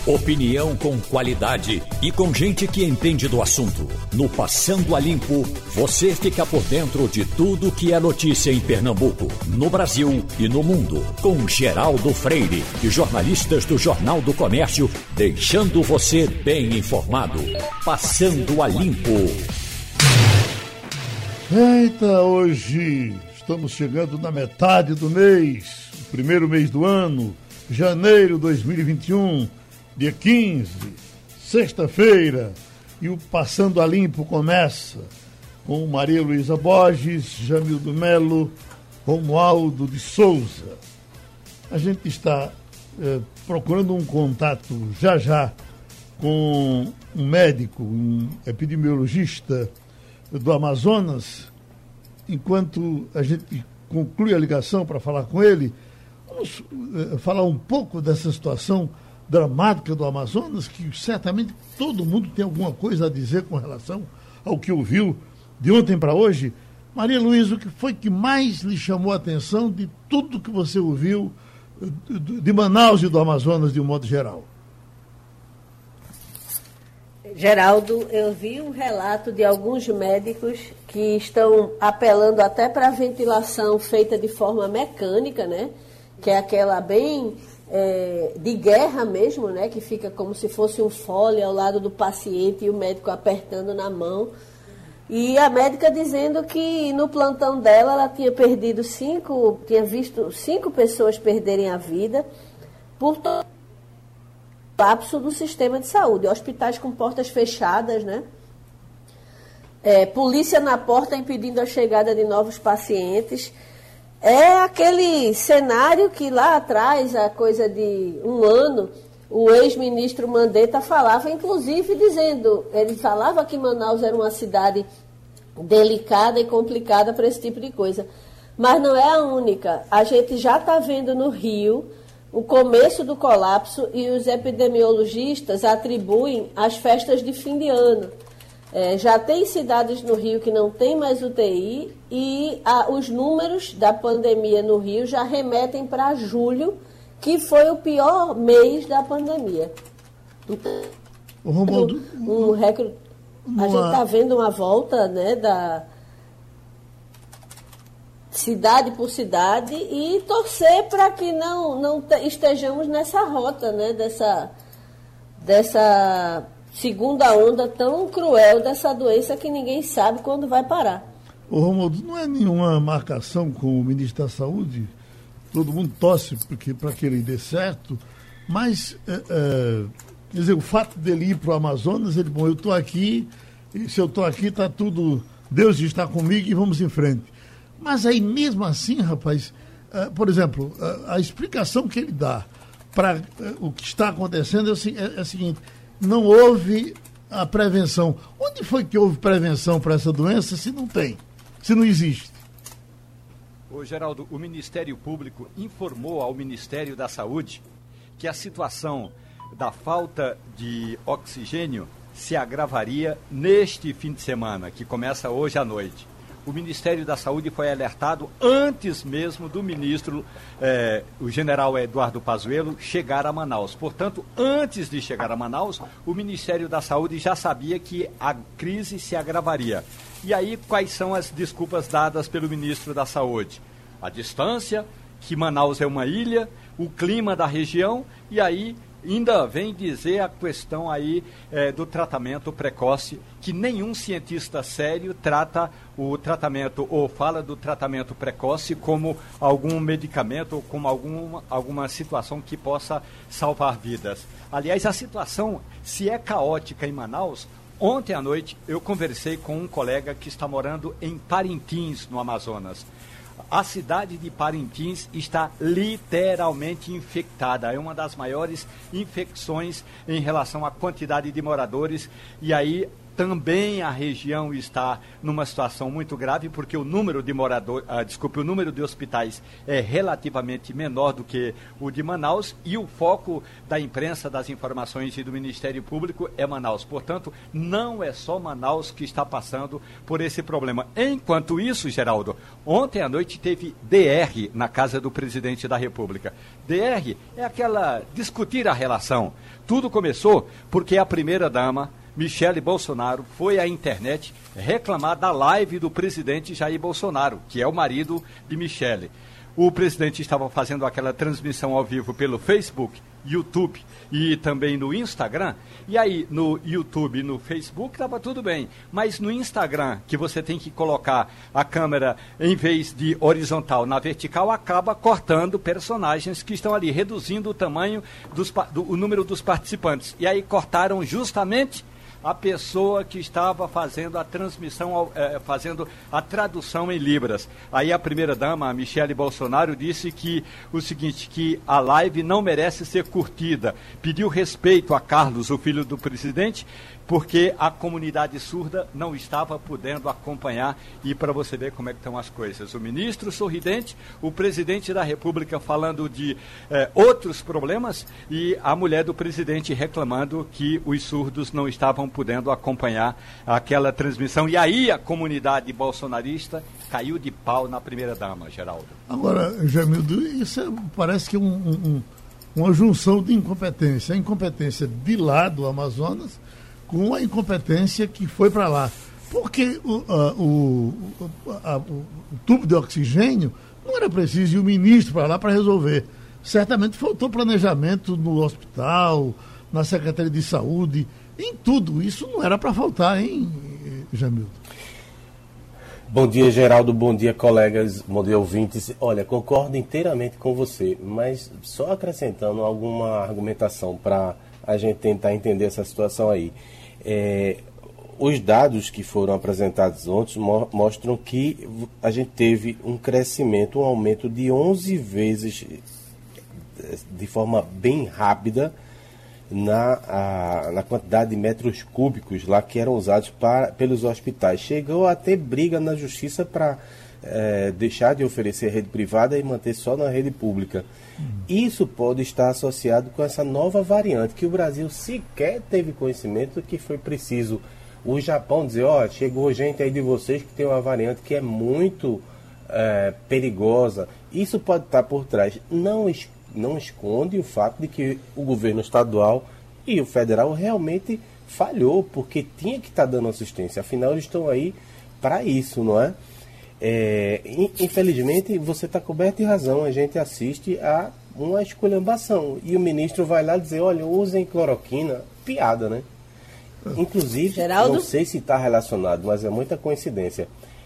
Opinião com qualidade e com gente que entende do assunto. No Passando a Limpo, você fica por dentro de tudo que é notícia em Pernambuco, no Brasil e no mundo. Com Geraldo Freire e jornalistas do Jornal do Comércio, deixando você bem informado. Passando a Limpo. Eita, hoje estamos chegando na metade do mês, o primeiro mês do ano, janeiro de 2021, dia 15, sexta-feira, e o Passando a Limpo começa com Maria Luísa Borges, Jamildo Melo, Romualdo de Souza. A gente está procurando um contato já com um médico, um epidemiologista do Amazonas. Enquanto a gente conclui a ligação para falar com ele, vamos falar um pouco dessa situação dramática do Amazonas, que certamente todo mundo tem alguma coisa a dizer com relação ao que ouviu de ontem para hoje. Maria Luísa, o que foi que mais lhe chamou a atenção de tudo que você ouviu de Manaus e do Amazonas de um modo geral? Geraldo, eu vi um relato de alguns médicos que estão apelando até para a ventilação feita de forma mecânica, né? Que é aquela bem de guerra mesmo, né? Que fica como se fosse um fole ao lado do paciente e o médico apertando na mão. E a médica dizendo que no plantão dela ela tinha visto 5 pessoas perderem a vida por colapso do sistema de saúde, hospitais com portas fechadas, né? Polícia na porta impedindo a chegada de novos pacientes. É aquele cenário que lá atrás, há coisa de um ano, o ex-ministro Mandetta falava, inclusive ele falava que Manaus era uma cidade delicada e complicada para esse tipo de coisa. Mas não é a única. A gente já está vendo no Rio o começo do colapso e os epidemiologistas atribuem às festas de fim de ano. Já tem cidades no Rio que não tem mais UTI e os números da pandemia no Rio já remetem para julho, que foi o pior mês da pandemia. Então, Romualdo, a gente está vendo uma volta, né, da cidade por cidade e torcer para que não estejamos nessa rota, né, dessa segunda onda tão cruel dessa doença que ninguém sabe quando vai parar. Romualdo, não é nenhuma marcação com o ministro da Saúde? Todo mundo torce para que ele dê certo, mas quer dizer, o fato dele ir para o Amazonas, eu estou aqui, e se eu estou aqui está tudo, Deus está comigo e vamos em frente. Mas aí mesmo assim, rapaz, por exemplo, a explicação que ele dá para o que está acontecendo é a seguinte: não houve a prevenção. Onde foi que houve prevenção para essa doença se não tem, se não existe? Ô Geraldo, o Ministério Público informou ao Ministério da Saúde que a situação da falta de oxigênio se agravaria neste fim de semana, que começa hoje à noite. O Ministério da Saúde foi alertado antes mesmo do ministro, o general Eduardo Pazuello, chegar a Manaus. Portanto, antes de chegar a Manaus, o Ministério da Saúde já sabia que a crise se agravaria. E aí, quais são as desculpas dadas pelo ministro da Saúde? A distância, que Manaus é uma ilha, o clima da região, e aí ainda vem dizer a questão aí do tratamento precoce, que nenhum cientista sério trata o tratamento ou fala do tratamento precoce como algum medicamento ou como alguma situação que possa salvar vidas. Aliás, a situação, se é caótica em Manaus, ontem à noite eu conversei com um colega que está morando em Parintins, no Amazonas. A cidade de Parintins está literalmente infectada. É uma das maiores infecções em relação à quantidade de moradores. E aí também a região está numa situação muito grave, porque o número de o número de hospitais é relativamente menor do que o de Manaus, e o foco da imprensa, das informações e do Ministério Público é Manaus. Portanto, não é só Manaus que está passando por esse problema. Enquanto isso, Geraldo, ontem à noite teve DR na casa do presidente da República. DR é aquela discutir a relação. Tudo começou porque a primeira-dama, Michele Bolsonaro, foi à internet reclamar da live do presidente Jair Bolsonaro, que é o marido de Michele. O presidente estava fazendo aquela transmissão ao vivo pelo Facebook, YouTube e também no Instagram. E aí, no YouTube e no Facebook estava tudo bem. Mas no Instagram, que você tem que colocar a câmera, em vez de horizontal, na vertical, acaba cortando personagens que estão ali, reduzindo o tamanho, o número dos participantes. E aí cortaram justamente a pessoa que estava fazendo a transmissão, fazendo a tradução em Libras. Aí a primeira-dama, a Michele Bolsonaro, disse que o seguinte, que a live não merece ser curtida. Pediu respeito a Carlos, o filho do presidente, porque a comunidade surda não estava podendo acompanhar, e para você ver como é que estão as coisas. O ministro sorridente, o presidente da República falando de outros problemas, e a mulher do presidente reclamando que os surdos não estavam podendo acompanhar aquela transmissão. E aí a comunidade bolsonarista caiu de pau na primeira-dama, Geraldo. Agora, Jamildo, isso parece que é uma junção de incompetência. A incompetência de lá do Amazonas com a incompetência que foi para lá. Porque o tubo de oxigênio não era preciso ir o ministro para lá para resolver. Certamente faltou planejamento no hospital, na Secretaria de Saúde, em tudo. Isso não era para faltar, hein, Jamildo? Bom dia, Geraldo. Bom dia, colegas. Bom dia, ouvintes. Olha, concordo inteiramente com você, mas só acrescentando alguma argumentação para a gente tentar entender essa situação aí. Os dados que foram apresentados ontem mostram que a gente teve um crescimento, um aumento de 11 vezes de forma bem rápida na quantidade de metros cúbicos lá que eram usados pelos hospitais. Chegou a ter briga na justiça para deixar de oferecer rede privada e manter só na rede pública. Isso pode estar associado com essa nova variante, que o Brasil sequer teve conhecimento que foi preciso o Japão dizer, chegou gente aí de vocês que tem uma variante que é muito perigosa. Isso pode estar por trás. Não esconde o fato de que o governo estadual e o federal realmente falhou, porque tinha que estar dando assistência. Afinal, eles estão aí para isso, não é? Infelizmente, você está coberto de razão. A gente assiste a uma esculhambação. E o ministro vai lá dizer, olha, usem cloroquina. Piada, né? Inclusive, Geraldo? Não sei se está relacionado, mas é muita coincidência.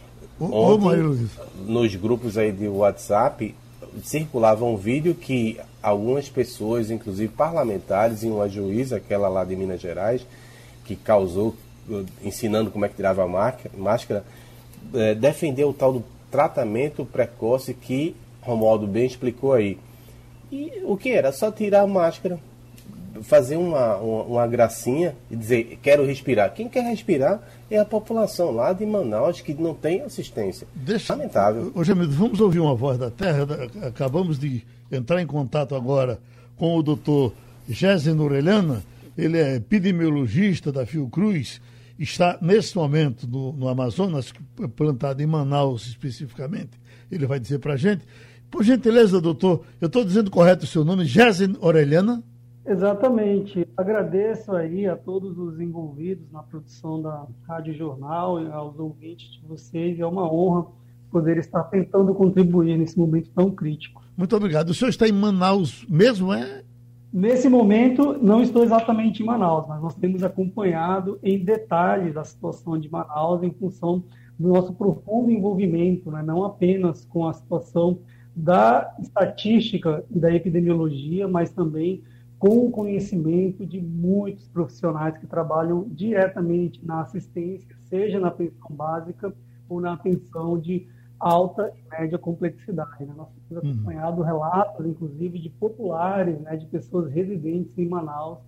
Ontem, nos grupos aí de WhatsApp, circulava um vídeo que algumas pessoas, inclusive parlamentares e uma juíza, aquela lá de Minas Gerais, que causou, ensinando como é que tirava a máscara, defendeu o tal do tratamento precoce que Romualdo bem explicou aí. E o que era? Só tirar a máscara, fazer uma gracinha e dizer, quero respirar. Quem quer respirar é a população lá de Manaus, que não tem assistência. Lamentável. Ô, Jamildo, vamos ouvir uma voz da terra. Acabamos de entrar em contato agora com o doutor Gésen Orellana. Ele é epidemiologista da Fiocruz, está nesse momento no Amazonas, plantado em Manaus especificamente. Ele vai dizer para a gente. Por gentileza, doutor, eu estou dizendo correto o seu nome, Gésen Orellana? Exatamente. Agradeço aí a todos os envolvidos na produção da Rádio Jornal e aos ouvintes de vocês. É uma honra poder estar tentando contribuir nesse momento tão crítico. Muito obrigado. O senhor está em Manaus mesmo, é? Nesse momento, não estou exatamente em Manaus, mas nós temos acompanhado em detalhes a situação de Manaus em função do nosso profundo envolvimento, né? Não apenas com a situação da estatística e da epidemiologia, mas também com o conhecimento de muitos profissionais que trabalham diretamente na assistência, seja na atenção básica ou na atenção de alta e média complexidade. Né? Nós temos acompanhado relatos, inclusive, de populares, né, de pessoas residentes em Manaus,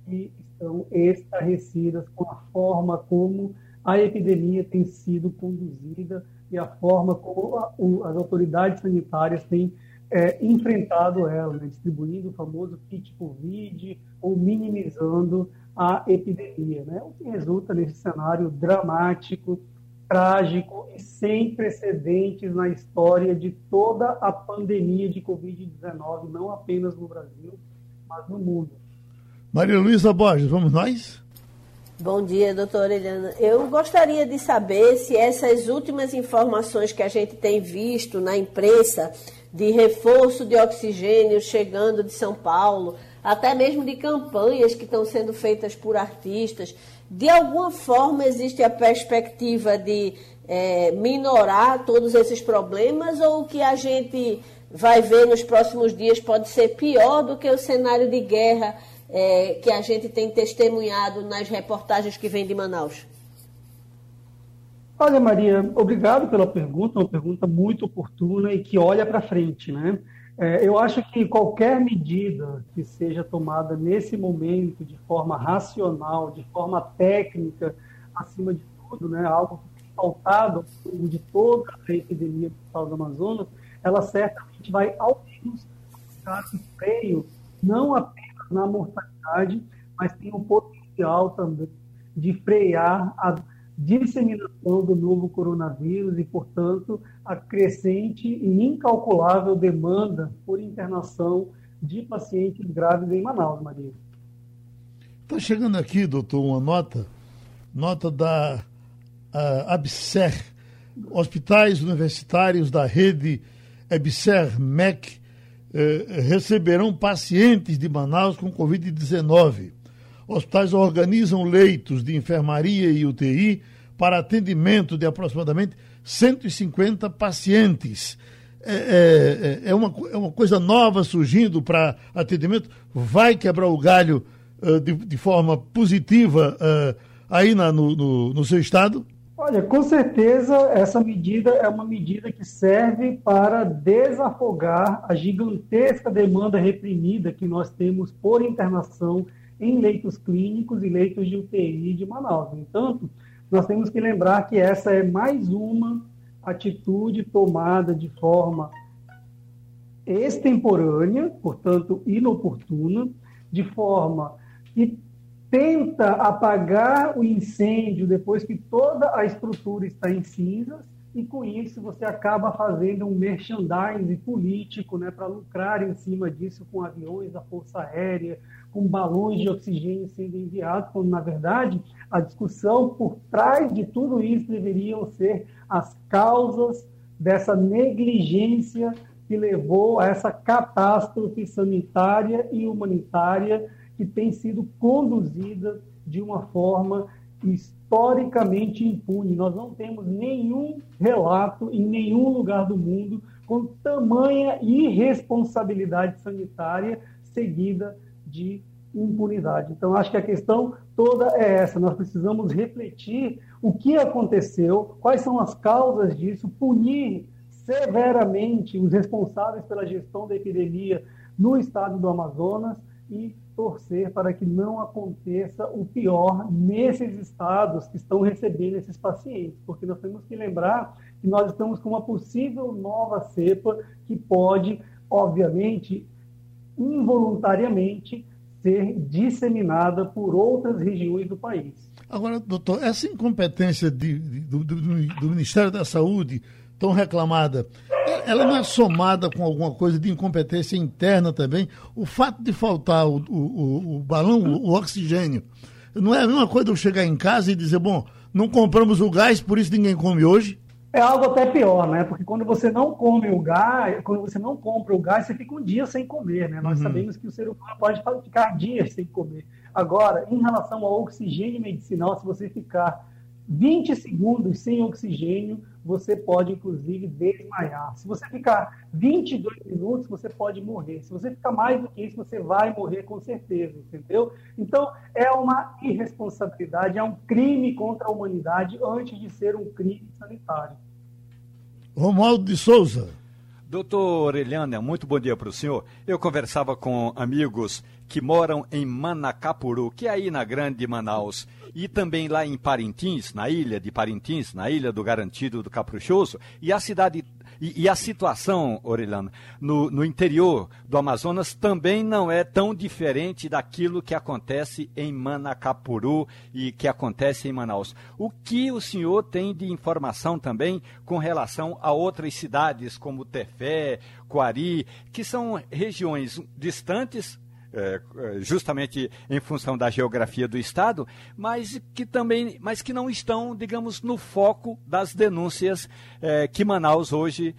que estão estarrecidas com a forma como a epidemia tem sido conduzida e a forma como as autoridades sanitárias têm enfrentado ela, né? Distribuindo o famoso kit Covid ou minimizando a epidemia, né? O que resulta nesse cenário dramático, trágico e sem precedentes na história de toda a pandemia de Covid-19, não apenas no Brasil, mas no mundo. Maria Luísa Borges, vamos nós? Bom dia, doutora Eliana. Eu gostaria de saber se essas últimas informações que a gente tem visto na imprensa de reforço de oxigênio chegando de São Paulo, até mesmo de campanhas que estão sendo feitas por artistas, de alguma forma existe a perspectiva de minorar todos esses problemas, ou o que a gente vai ver nos próximos dias pode ser pior do que o cenário de guerra que a gente tem testemunhado nas reportagens que vêm de Manaus? Olha, Maria, obrigado pela pergunta, uma pergunta muito oportuna e que olha para frente, né? Eu acho que qualquer medida que seja tomada nesse momento de forma racional, de forma técnica, acima de tudo, né, algo que tem faltado ao longo de toda a epidemia do estado do Amazonas, ela certamente vai, ao menos, colocar um freio, não apenas na mortalidade, mas tem um potencial também de frear a disseminação do novo coronavírus e, portanto, a crescente e incalculável demanda por internação de pacientes graves em Manaus, Maria. Está chegando aqui, doutor, uma nota da ABSER, Hospitais Universitários da Rede ABSER-MEC receberão pacientes de Manaus com Covid-19. Hospitais organizam leitos de enfermaria e UTI para atendimento de aproximadamente 150 pacientes. É uma coisa nova surgindo para atendimento? Vai quebrar o galho de forma positiva aí no seu estado? Olha, com certeza essa medida é uma medida que serve para desafogar a gigantesca demanda reprimida que nós temos por internação em leitos clínicos e leitos de UTI de Manaus. No entanto, nós temos que lembrar que essa é mais uma atitude tomada de forma extemporânea, portanto inoportuna, de forma que tenta apagar o incêndio depois que toda a estrutura está em cinzas, e com isso você acaba fazendo um merchandising político, né, para lucrar em cima disso com aviões da Força Aérea, com balões de oxigênio sendo enviados, quando, na verdade, a discussão por trás de tudo isso deveriam ser as causas dessa negligência que levou a essa catástrofe sanitária e humanitária que tem sido conduzida de uma forma historicamente impune. Nós não temos nenhum relato em nenhum lugar do mundo com tamanha irresponsabilidade sanitária seguida de impunidade. Então, acho que a questão toda é essa. Nós precisamos refletir o que aconteceu, quais são as causas disso, punir severamente os responsáveis pela gestão da epidemia no estado do Amazonas e torcer para que não aconteça o pior nesses estados que estão recebendo esses pacientes, porque nós temos que lembrar que nós estamos com uma possível nova cepa que pode, obviamente, involuntariamente, ser disseminada por outras regiões do país. Agora, doutor, essa incompetência do Ministério da Saúde, tão reclamada, ela não é somada com alguma coisa de incompetência interna também? O fato de faltar o balão, o oxigênio, não é a mesma coisa de eu chegar em casa e dizer, bom, não compramos o gás, por isso ninguém come hoje? É algo até pior, né? Porque quando você não come o gás, quando você não compra o gás, você fica um dia sem comer, né? Nós sabemos que o ser humano pode ficar dias sem comer. Agora, em relação ao oxigênio medicinal, se você ficar 20 segundos sem oxigênio, você pode, inclusive, desmaiar. Se você ficar 22 minutos, você pode morrer. Se você ficar mais do que isso, você vai morrer com certeza, entendeu? Então, é uma irresponsabilidade, é um crime contra a humanidade antes de ser um crime sanitário. Romualdo de Souza. Doutor Eliana, muito bom dia para o senhor. Eu conversava com amigos que moram em Manacapuru, que é aí na Grande Manaus, e também lá em Parintins, na ilha de Parintins, na ilha do Garantido do Caprichoso, e a cidade e a situação, Orellana, no interior do Amazonas também não é tão diferente daquilo que acontece em Manacapuru e que acontece em Manaus. O que o senhor tem de informação também com relação a outras cidades como Tefé, Coari, que são regiões distantes, justamente em função da geografia do estado, mas que não estão, digamos, no foco das denúncias que Manaus hoje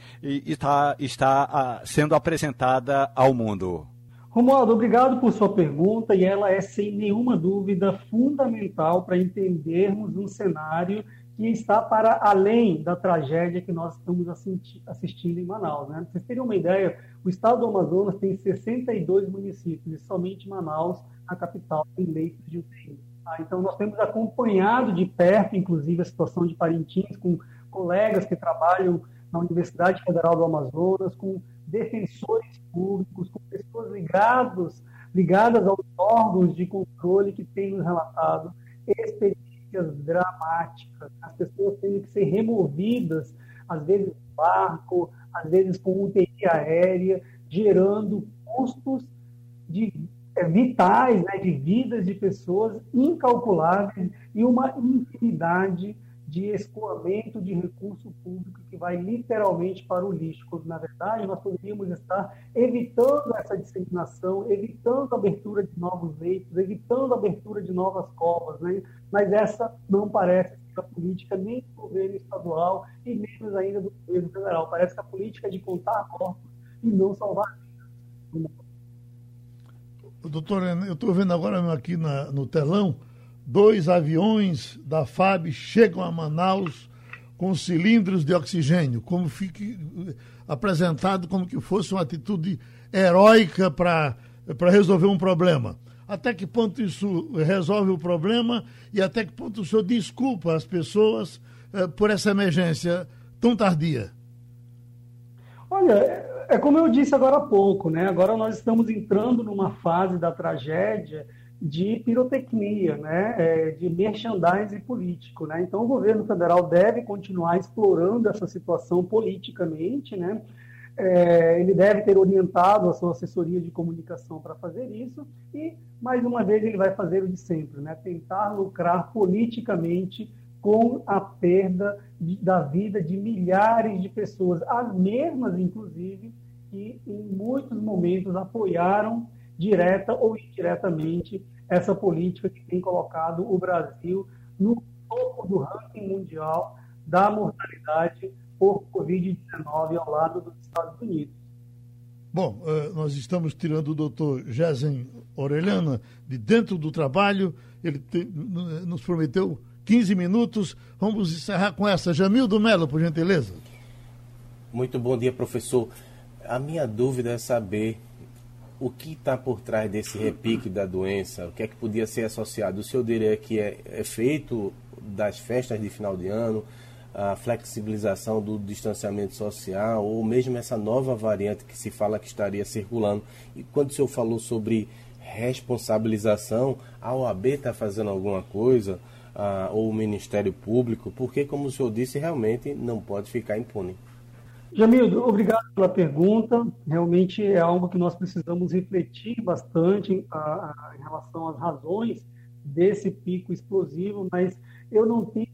está sendo apresentada ao mundo? Romualdo, obrigado por sua pergunta, e ela é, sem nenhuma dúvida, fundamental para entendermos um cenário que está para além da tragédia que nós estamos assistindo em Manaus, né? Para vocês terem uma ideia, o estado do Amazonas tem 62 municípios, e somente Manaus, a capital, tem leitos de UTI. Tá? Então, nós temos acompanhado de perto, inclusive, a situação de Parintins, com colegas que trabalham na Universidade Federal do Amazonas, com defensores públicos, com pessoas ligadas aos órgãos de controle que têm nos relatado experiências dramáticas, as pessoas têm que ser removidas, às vezes no barco, às vezes com UTI aérea, gerando custos vitais, né, de vidas de pessoas incalculáveis e uma infinidade de escoamento de recurso público que vai literalmente para o lixo, quando, na verdade, nós poderíamos estar evitando essa disseminação, evitando a abertura de novos leitos, evitando a abertura de novas covas, né? Mas essa não parece ser a política nem do governo estadual e menos ainda do governo federal. Parece que a política é de contar corpos e não salvar vidas. Doutor, eu estou vendo agora aqui no telão, 2 aviões da FAB chegam a Manaus com cilindros de oxigênio, como fique apresentado como que fosse uma atitude heróica para resolver um problema. Até que ponto isso resolve o problema e até que ponto o senhor desculpa as pessoas por essa emergência tão tardia? Olha, é como eu disse agora há pouco, né? Agora nós estamos entrando numa fase da tragédia de pirotecnia, né, de merchandising político, né? Então o governo federal deve continuar explorando essa situação politicamente, né? Ele deve ter orientado a sua assessoria de comunicação para fazer isso e, mais uma vez, ele vai fazer o de sempre, né? Tentar lucrar politicamente com a perda da vida de milhares de pessoas, as mesmas, inclusive, que em muitos momentos apoiaram direta ou indiretamente essa política que tem colocado o Brasil no topo do ranking mundial da mortalidade por Covid-19 ao lado dos Estados Unidos. Bom, nós estamos tirando o doutor Geisen Orellana de dentro do trabalho, ele nos prometeu 15 minutos, vamos encerrar com essa. Jamildo Melo, por gentileza. Muito bom dia, professor. A minha dúvida é saber o que está por trás desse repique da doença, o que é que podia ser associado. O senhor diria que é efeito das festas de final de ano, a flexibilização do distanciamento social, ou mesmo essa nova variante que se fala que estaria circulando. E quando o senhor falou sobre responsabilização, a OAB está fazendo alguma coisa, ou o Ministério Público, porque, como o senhor disse, realmente não pode ficar impune. Jamildo, obrigado pela pergunta. Realmente é algo que nós precisamos refletir bastante em relação às razões desse pico explosivo, mas eu não tenho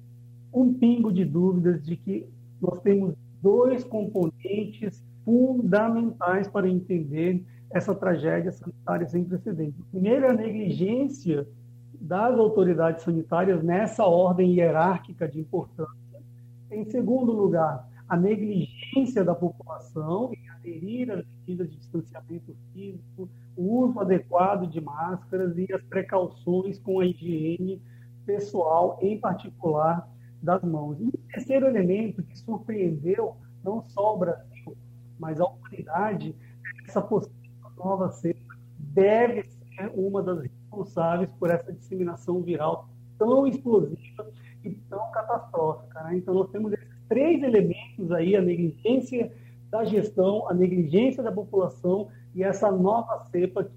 um pingo de dúvidas de que nós temos 2 componentes fundamentais para entender essa tragédia sanitária sem precedentes. O primeiro é a negligência das autoridades sanitárias nessa ordem hierárquica de importância. Em segundo lugar, a negligência da população em aderir às medidas de distanciamento físico, o uso adequado de máscaras e as precauções com a higiene pessoal, em particular das mãos. E o terceiro elemento que surpreendeu não só o Brasil, mas a humanidade, essa possível nova cepa deve ser uma das responsáveis por essa disseminação viral tão explosiva e tão catastrófica, né? Então nós temos esses 3 elementos aí, a negligência da gestão, a negligência da população e essa nova cepa que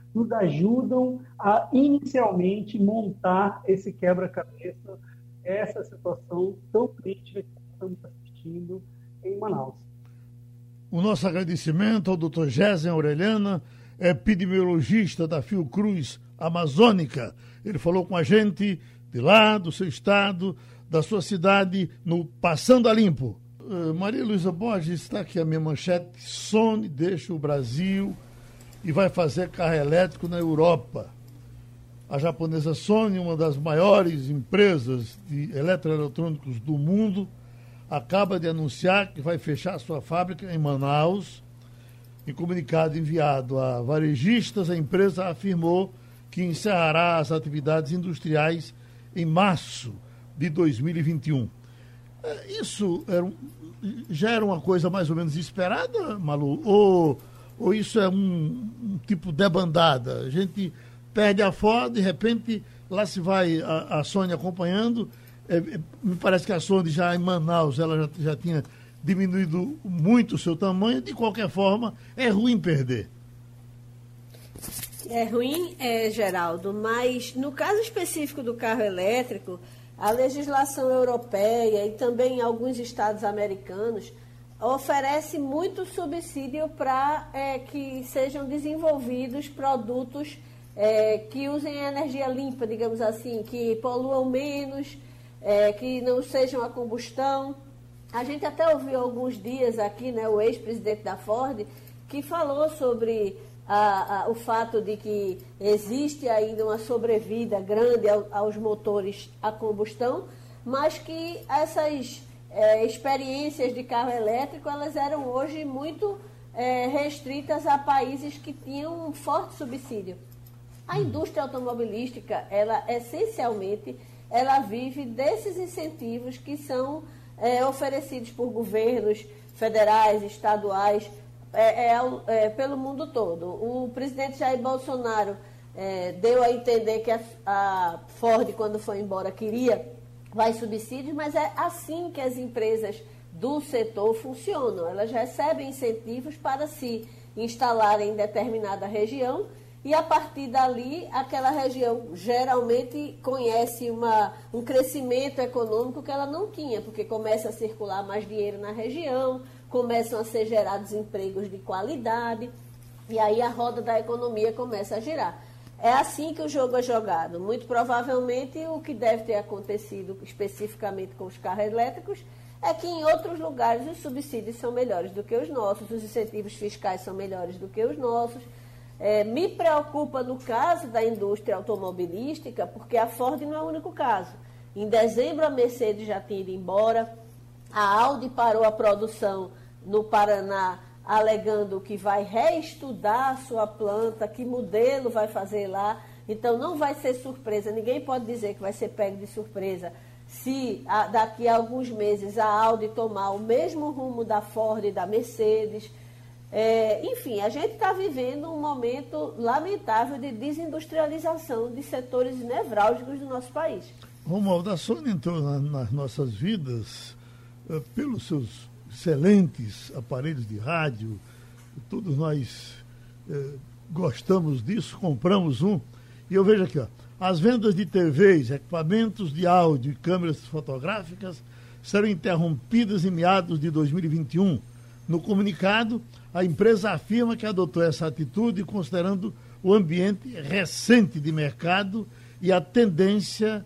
nos ajudam a inicialmente montar esse quebra-cabeça, essa situação tão crítica que estamos assistindo em Manaus. O nosso agradecimento ao Dr. Gésen Aureliana, epidemiologista da Fiocruz Amazônica. Ele falou com a gente de lá, do seu estado, da sua cidade, no Passando a Limpo. Maria Luísa Borges, está aqui a minha manchete. Sony deixa o Brasil e vai fazer carro elétrico na Europa. A japonesa Sony, uma das maiores empresas de eletroeletrônicos do mundo, acaba de anunciar que vai fechar sua fábrica em Manaus. Em comunicado enviado a varejistas, a empresa afirmou que encerrará as atividades industriais em março de 2021. Isso já era uma coisa mais ou menos esperada, Malu? Ou isso é um tipo debandada? A gente perde a Ford, de repente lá se vai a Sony acompanhando. Me parece que a Sony já em Manaus ela já tinha diminuído muito o seu tamanho. De qualquer forma, é ruim perder. É ruim, Geraldo, mas no caso específico do carro elétrico, a legislação europeia e também alguns estados americanos oferece muito subsídio para que sejam desenvolvidos produtos que usem energia limpa, digamos assim, que poluam menos, que não sejam a combustão. A gente até ouviu alguns dias aqui, né, o ex-presidente da Ford, que falou sobre o fato de que existe ainda uma sobrevida grande aos motores a combustão, mas que essas experiências de carro elétrico, elas eram hoje muito restritas a países que tinham um forte subsídio. A indústria automobilística, ela essencialmente, ela vive desses incentivos que são oferecidos por governos federais, estaduais, pelo mundo todo. O presidente Jair Bolsonaro deu a entender que a Ford, quando foi embora, queria mais subsídios, mas é assim que as empresas do setor funcionam. Elas recebem incentivos para se instalarem em determinada região e, a partir dali, aquela região geralmente conhece um crescimento econômico que ela não tinha, porque começa a circular mais dinheiro na região, começam a ser gerados empregos de qualidade, e aí a roda da economia começa a girar. É assim que o jogo é jogado. Muito provavelmente o que deve ter acontecido especificamente com os carros elétricos é que em outros lugares os subsídios são melhores do que os nossos, os incentivos fiscais são melhores do que os nossos. Me preocupa no caso da indústria automobilística, porque a Ford não é o único caso. Em dezembro a Mercedes já tinha ido embora, a Audi parou a produção no Paraná, alegando que vai reestudar a sua planta, que modelo vai fazer lá. Então não vai ser surpresa, ninguém pode dizer que vai ser pego de surpresa se daqui a alguns meses a Audi tomar o mesmo rumo da Ford e da Mercedes. Enfim, a gente está vivendo um momento lamentável de desindustrialização de setores nevrálgicos do nosso país. Romualdo, a Sony entrou nas nossas vidas pelos seus excelentes aparelhos de rádio. Todos nós gostamos disso, compramos um. E eu vejo aqui, as vendas de TVs, equipamentos de áudio e câmeras fotográficas serão interrompidas em meados de 2021. No comunicado, a empresa afirma que adotou essa atitude considerando o ambiente recente de mercado e a tendência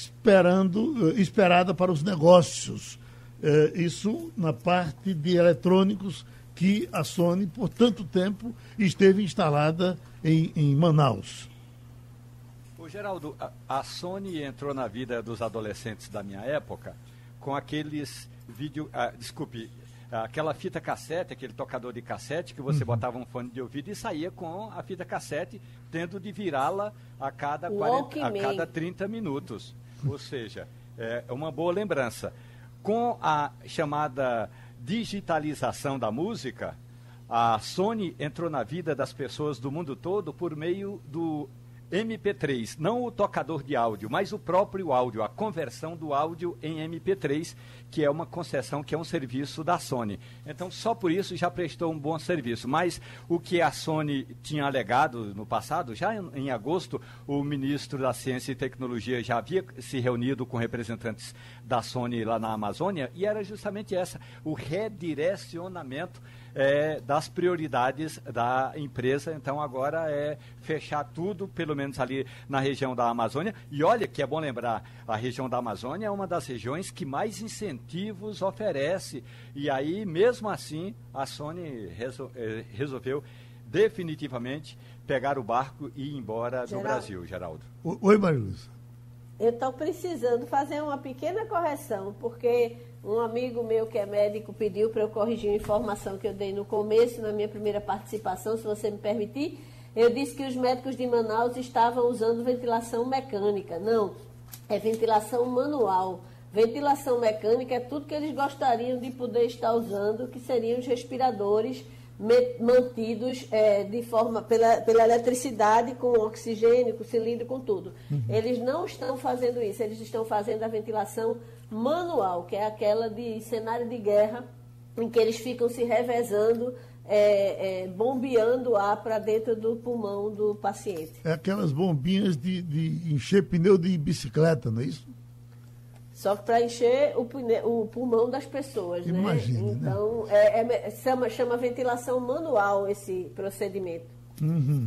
esperada para os negócios. Isso na parte de eletrônicos que a Sony, por tanto tempo, esteve instalada em Manaus. Ô, Geraldo, a Sony entrou na vida dos adolescentes da minha época com aqueles aquela fita cassete, aquele tocador de cassete que você botava um fone de ouvido e saía com a fita cassete, tendo de virá-la a cada 30 minutos. Ou seja, é uma boa lembrança. Com a chamada digitalização da música, a Sony entrou na vida das pessoas do mundo todo por meio do MP3, não o tocador de áudio, mas o próprio áudio, a conversão do áudio em MP3, que é uma concessão, que é um serviço da Sony. Então, só por isso já prestou um bom serviço. Mas o que a Sony tinha alegado no passado, já em agosto, o ministro da Ciência e Tecnologia já havia se reunido com representantes da Sony lá na Amazônia, e era justamente o redirecionamento das prioridades da empresa. Então agora é fechar tudo, pelo menos ali na região da Amazônia. E olha que é bom lembrar, a região da Amazônia é uma das regiões que mais incentivos oferece. E aí, mesmo assim, a Sony resolveu definitivamente pegar o barco e ir embora do Brasil, Geraldo. Oi, Mariluz. Eu estou precisando fazer uma pequena correção, porque um amigo meu que é médico pediu para eu corrigir uma informação que eu dei no começo, na minha primeira participação, se você me permitir. Eu disse que os médicos de Manaus estavam usando ventilação mecânica. Não, é ventilação manual. Ventilação mecânica é tudo que eles gostariam de poder estar usando, que seriam os respiradores mantidos de forma pela eletricidade, com oxigênio, com cilindro, com tudo. Eles não estão fazendo isso, eles estão fazendo a ventilação manual, que é aquela de cenário de guerra, em que eles ficam se revezando, bombeando ar para dentro do pulmão do paciente. É aquelas bombinhas de encher pneu de bicicleta, não é isso? Só que para encher o pulmão das pessoas, imagina, né? Então, chama ventilação manual esse procedimento. Uhum.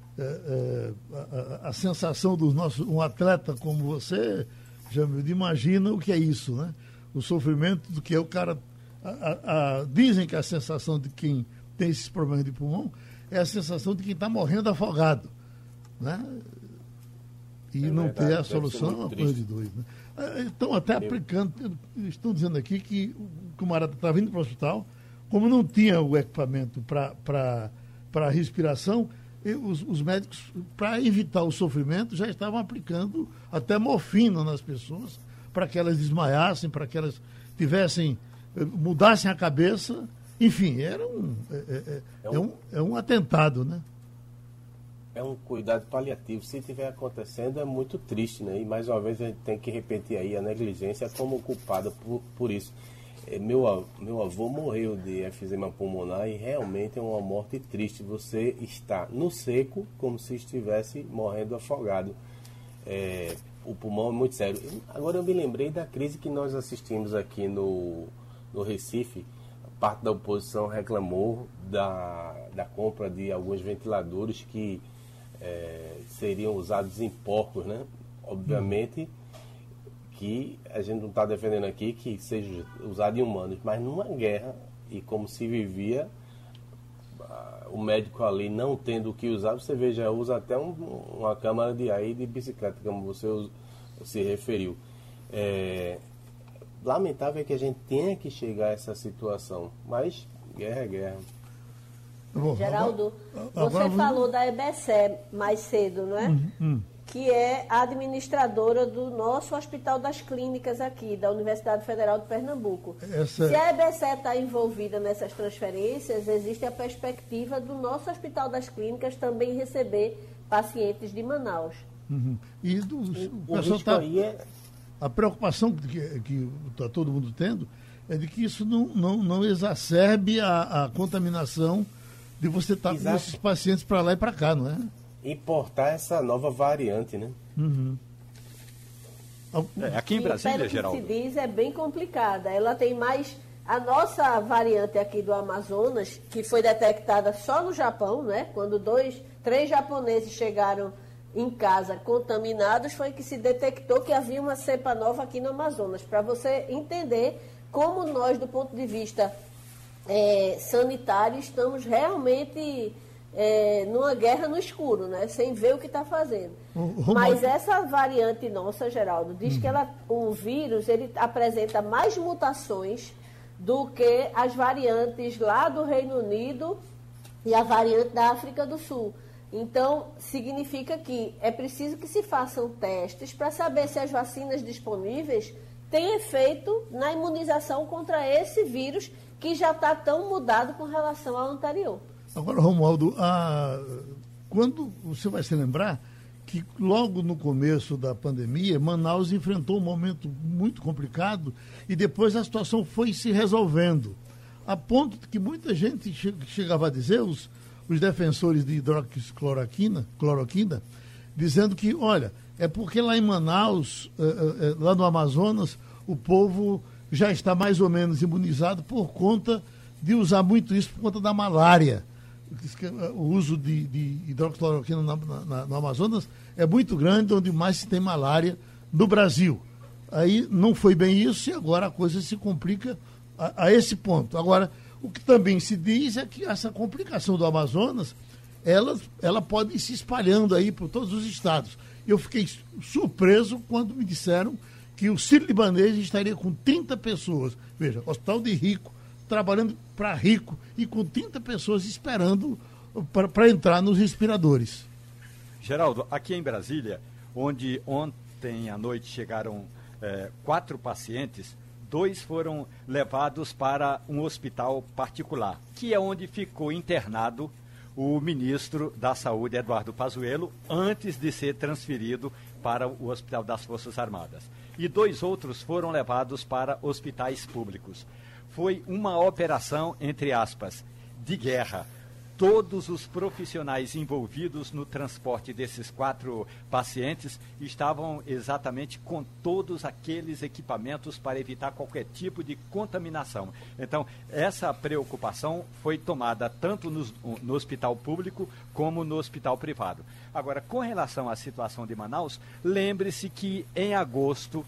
A sensação dos nossos... Um atleta como você, Jamildo, imagina o que é isso, né? O sofrimento do que é o cara... dizem que a sensação de quem tem esses problemas de pulmão é a sensação de quem está morrendo afogado, né? E não ter a solução é uma coisa de doido, né? Estão até aplicando, estão dizendo aqui que o camarada está vindo para o hospital, como não tinha o equipamento para respiração, os médicos, para evitar o sofrimento, já estavam aplicando até morfina nas pessoas, para que elas desmaiassem, para que elas mudassem a cabeça. Enfim, era um atentado, né? É um cuidado paliativo. Se estiver acontecendo, é muito triste, né? E mais uma vez a gente tem que repetir aí a negligência como culpada por isso. Meu avô morreu de efisema pulmonar e realmente é uma morte triste. Você está no seco como se estivesse morrendo afogado. O pulmão é muito sério. Agora eu me lembrei da crise que nós assistimos aqui no Recife. Parte da oposição reclamou da compra de alguns ventiladores que seriam usados em porcos, né? Obviamente que a gente não está defendendo aqui que seja usado em humanos, mas numa guerra, e como se vivia, o médico ali não tendo o que usar, você vê, já usa até uma câmara de ar e de bicicleta, como você se referiu. Lamentável é que a gente tenha que chegar a essa situação, mas guerra é guerra. Geraldo, você falou da EBSE mais cedo, não é? Que é a administradora do nosso Hospital das Clínicas aqui, da Universidade Federal de Pernambuco. Se a EBSE está envolvida nessas transferências, existe a perspectiva do nosso Hospital das Clínicas também receber pacientes de Manaus. E o pessoal está... A preocupação que está todo mundo tendo é de que isso não exacerbe a contaminação de você estar com esses pacientes para lá e para cá, não é? Importar essa nova variante, né? Aqui em Brasília, Geraldo, se diz, é bem complicada. Ela tem mais... A nossa variante aqui do Amazonas, que foi detectada só no Japão, né? Quando 3 japoneses chegaram em casa contaminados, foi que se detectou que havia uma cepa nova aqui no Amazonas. Para você entender como nós, do ponto de vista sanitário, estamos realmente numa guerra no escuro, né? Sem ver o que está fazendo. Mas essa variante nossa, Geraldo, diz que o vírus ele apresenta mais mutações do que as variantes lá do Reino Unido e a variante da África do Sul. Então, significa que é preciso que se façam testes para saber se as vacinas disponíveis têm efeito na imunização contra esse vírus que já está tão mudado com relação ao anterior. Agora, Romualdo, quando você vai se lembrar que que logo no começo da pandemia, Manaus enfrentou um momento muito complicado e depois a situação foi se resolvendo. A ponto de que muita gente chegava a dizer, os defensores de hidroxicloroquina, dizendo que, olha, é porque lá em Manaus, lá no Amazonas, o povo já está mais ou menos imunizado por conta de usar muito isso por conta da malária. O uso de hidroxicloroquina no Amazonas é muito grande, onde mais se tem malária no Brasil. Aí não foi bem isso e agora a coisa se complica a esse ponto. Agora, o que também se diz é que essa complicação do Amazonas, ela pode ir se espalhando aí por todos os estados. Eu fiquei surpreso quando me disseram que o Sírio-Libanês estaria com 30 pessoas. Veja, hospital de rico, trabalhando para rico e com 30 pessoas esperando para entrar nos respiradores. Geraldo, aqui em Brasília, onde ontem à noite chegaram 4 pacientes, 2 foram levados para um hospital particular, que é onde ficou internado o ministro da Saúde, Eduardo Pazuello, antes de ser transferido para o Hospital das Forças Armadas. E 2 outros foram levados para hospitais públicos. Foi uma operação, entre aspas, de guerra. Todos os profissionais envolvidos no transporte desses 4 pacientes estavam exatamente com todos aqueles equipamentos para evitar qualquer tipo de contaminação. Então, essa preocupação foi tomada tanto no hospital público como no hospital privado. Agora, com relação à situação de Manaus, lembre-se que em agosto,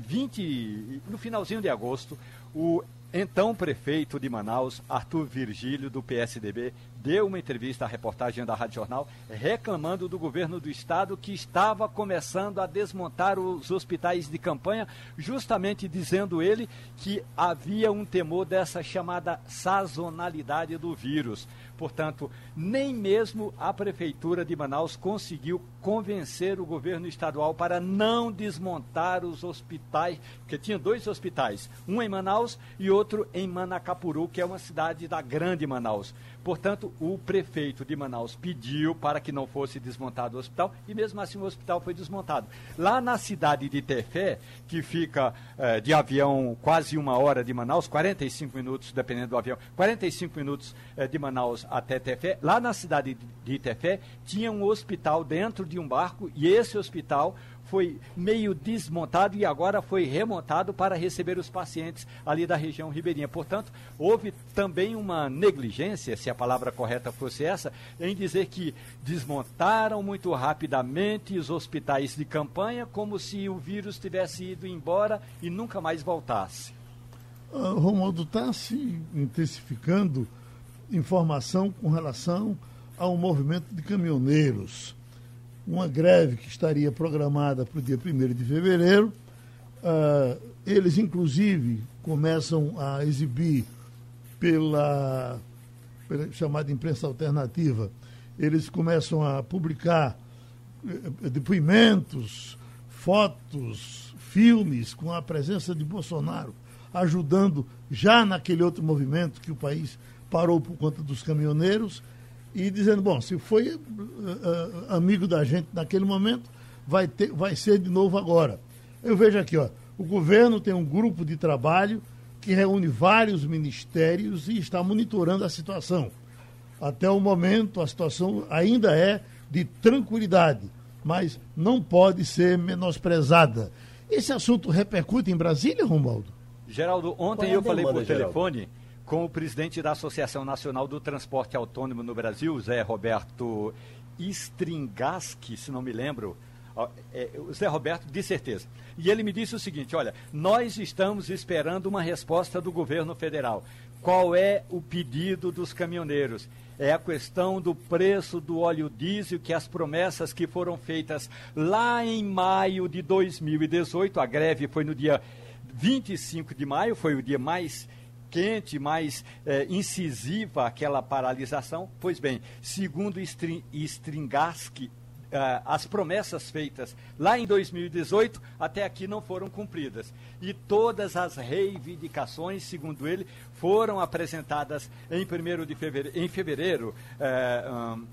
no finalzinho de agosto, o então prefeito de Manaus, Arthur Virgílio, do PSDB, deu uma entrevista à reportagem da Rádio Jornal reclamando do governo do estado que estava começando a desmontar os hospitais de campanha, justamente dizendo ele que havia um temor dessa chamada sazonalidade do vírus. Portanto, nem mesmo a prefeitura de Manaus conseguiu convencer o governo estadual para não desmontar os hospitais, porque tinha 2 hospitais, um em Manaus e outro em Manacapuru, que é uma cidade da grande Manaus. Portanto, o prefeito de Manaus pediu para que não fosse desmontado o hospital e mesmo assim o hospital foi desmontado. Lá na cidade de Tefé, que fica de avião quase 1 hora de Manaus, 45 minutos, dependendo do avião, 45 minutos de Manaus até Tefé, lá na cidade de Tefé tinha um hospital dentro de um barco e esse hospital foi meio desmontado e agora foi remontado para receber os pacientes ali da região ribeirinha. Portanto, houve também uma negligência, se a palavra correta fosse essa, em dizer que desmontaram muito rapidamente os hospitais de campanha, como se o vírus tivesse ido embora e nunca mais voltasse. Romualdo, está se intensificando informação com relação ao movimento de caminhoneiros. Uma greve que estaria programada para o dia 1º de fevereiro. Eles, inclusive, começam a exibir pela chamada imprensa alternativa, eles começam a publicar depoimentos, fotos, filmes com a presença de Bolsonaro, ajudando já naquele outro movimento que o país parou por conta dos caminhoneiros, e dizendo, bom, se foi amigo da gente naquele momento, vai ser de novo agora. Eu vejo aqui, o governo tem um grupo de trabalho que reúne vários ministérios e está monitorando a situação. Até o momento, a situação ainda é de tranquilidade, mas não pode ser menosprezada. Esse assunto repercute em Brasília, Romualdo? Geraldo, ontem eu falei por telefone com o presidente da Associação Nacional do Transporte Autônomo no Brasil, Zé Roberto Stringaski, se não me lembro, o Zé Roberto, de certeza. E ele me disse o seguinte, olha, nós estamos esperando uma resposta do governo federal. Qual é o pedido dos caminhoneiros? É a questão do preço do óleo diesel, que as promessas que foram feitas lá em maio de 2018, a greve foi no dia 25 de maio, foi o dia mais quente, mais incisiva aquela paralisação. Pois bem, segundo Stringaski, as promessas feitas lá em 2018 até aqui não foram cumpridas. E todas as reivindicações, segundo ele, foram apresentadas em 1º de fevereiro, em fevereiro,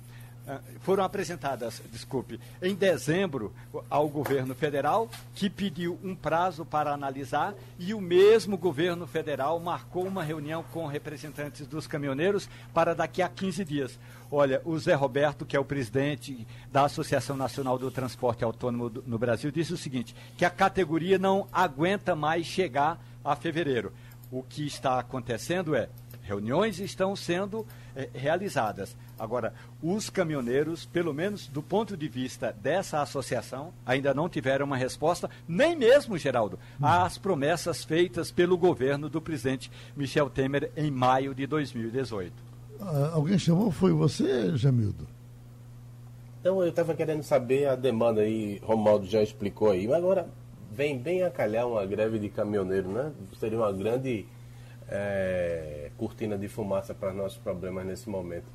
foram apresentadas, em dezembro ao governo federal, que pediu um prazo para analisar, e o mesmo governo federal marcou uma reunião com representantes dos caminhoneiros para daqui a 15 dias. Olha, o Zé Roberto, que é o presidente da Associação Nacional do Transporte Autônomo no Brasil, disse o seguinte, que a categoria não aguenta mais chegar a fevereiro. O que está acontecendo reuniões estão sendo realizadas. Agora, os caminhoneiros, pelo menos do ponto de vista dessa associação, ainda não tiveram uma resposta, nem mesmo, Geraldo, às promessas feitas pelo governo do presidente Michel Temer em maio de 2018. Alguém chamou? Foi você, Jamildo? Então, eu estava querendo saber a demanda aí, Romualdo já explicou aí, mas agora vem bem a calhar uma greve de caminhoneiro, né? Seria uma grande cortina de fumaça para nossos problemas nesse momento.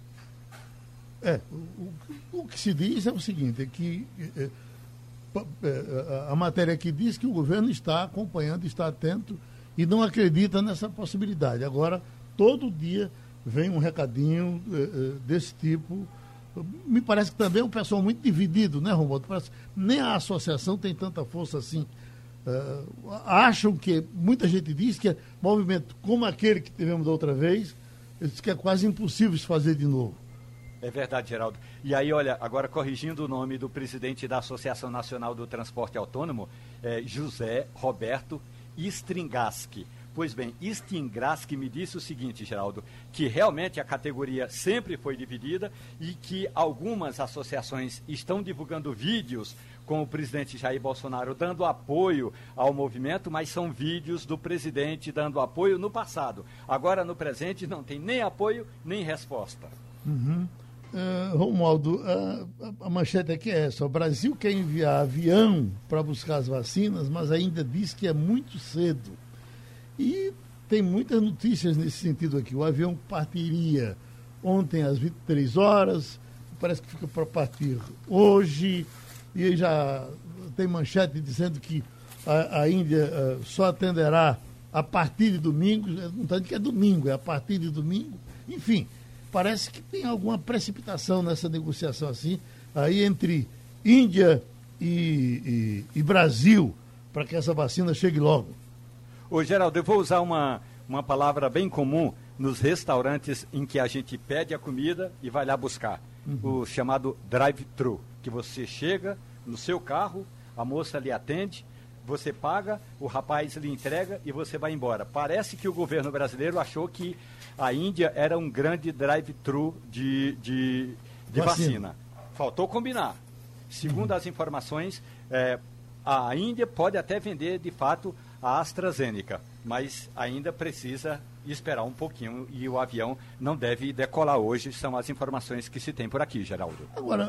O que se diz é o seguinte, é que a matéria aqui diz que o governo está acompanhando, está atento e não acredita nessa possibilidade. Agora, todo dia vem um recadinho desse tipo. Me parece que também é um pessoal muito dividido, né, Romualdo? Nem a associação tem tanta força assim. Acham que, muita gente diz que é movimento como aquele que tivemos da outra vez, diz que é quase impossível se fazer de novo. É verdade, Geraldo. E aí, olha, agora corrigindo o nome do presidente da Associação Nacional do Transporte Autônomo, José Roberto Stringaski. Pois bem, Stringaski me disse o seguinte, Geraldo, que realmente a categoria sempre foi dividida e que algumas associações estão divulgando vídeos com o presidente Jair Bolsonaro dando apoio ao movimento, mas são vídeos do presidente dando apoio no passado. Agora, no presente, não tem nem apoio, nem resposta. Romualdo, a manchete aqui é essa: o Brasil quer enviar avião para buscar as vacinas, mas ainda diz que é muito cedo. E tem muitas notícias nesse sentido aqui. O avião partiria ontem às 23 horas, parece que fica para partir hoje, e já tem manchete dizendo que a Índia só atenderá a partir de domingo, não está dizendo que é domingo, é a partir de domingo. Enfim, parece que tem alguma precipitação nessa negociação assim, aí entre Índia e Brasil, para que essa vacina chegue logo. Ô, Geraldo, eu vou usar uma palavra bem comum nos restaurantes em que a gente pede a comida e vai lá buscar. O chamado drive-thru, que você chega no seu carro, a moça lhe atende, você paga, o rapaz lhe entrega e você vai embora. Parece que o governo brasileiro achou que a Índia era um grande drive-thru de vacina. Faltou combinar. Segundo as informações, a Índia pode até vender, de fato, a AstraZeneca, mas ainda precisa esperar um pouquinho e o avião não deve decolar hoje, são as informações que se tem por aqui, Geraldo. Agora,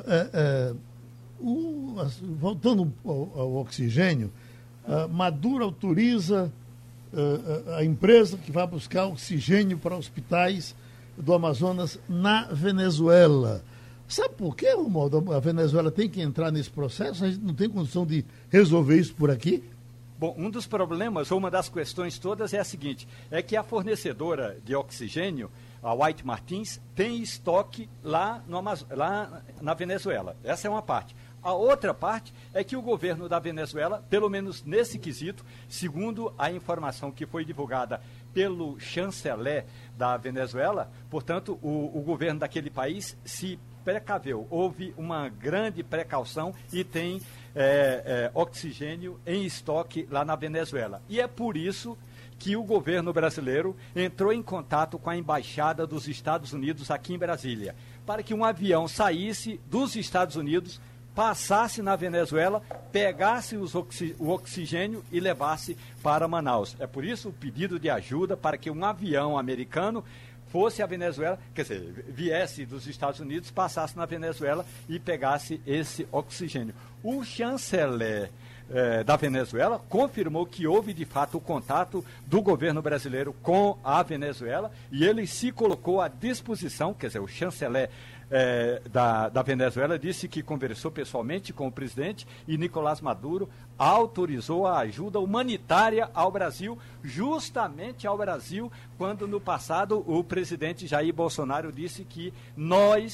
voltando ao oxigênio, Maduro autoriza a empresa que vai buscar oxigênio para hospitais do Amazonas na Venezuela. Sabe por quê, Romualdo? A Venezuela tem que entrar nesse processo? A gente não tem condição de resolver isso por aqui? Bom, um dos problemas, ou uma das questões todas é a seguinte, é que a fornecedora de oxigênio, a White Martins, tem estoque lá na Venezuela. Essa é uma parte. A outra parte é que o governo da Venezuela, pelo menos nesse quesito, segundo a informação que foi divulgada pelo chanceler da Venezuela, portanto, o governo daquele país se precaveu. Houve uma grande precaução e tem oxigênio em estoque lá na Venezuela. E é por isso que o governo brasileiro entrou em contato com a Embaixada dos Estados Unidos aqui em Brasília, para que um avião saísse dos Estados Unidos, passasse na Venezuela, pegasse o oxigênio e levasse para Manaus. É por isso o pedido de ajuda para que um avião americano fosse à Venezuela, quer dizer, viesse dos Estados Unidos, passasse na Venezuela e pegasse esse oxigênio. O chanceler da Venezuela confirmou que houve de fato o contato do governo brasileiro com a Venezuela e ele se colocou à disposição, quer dizer, o chanceler da Venezuela disse que conversou pessoalmente com o presidente e Nicolás Maduro autorizou a ajuda humanitária ao Brasil, justamente ao Brasil, quando no passado o presidente Jair Bolsonaro disse que nós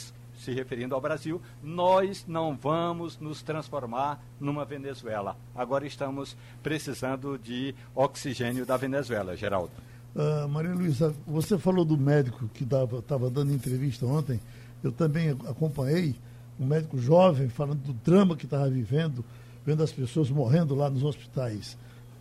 se referindo ao Brasil, nós não vamos nos transformar numa Venezuela. Agora estamos precisando de oxigênio da Venezuela, Geraldo. Maria Luísa, você falou do médico que estava dando entrevista ontem. Eu também acompanhei um médico jovem falando do drama que estava vivendo, vendo as pessoas morrendo lá nos hospitais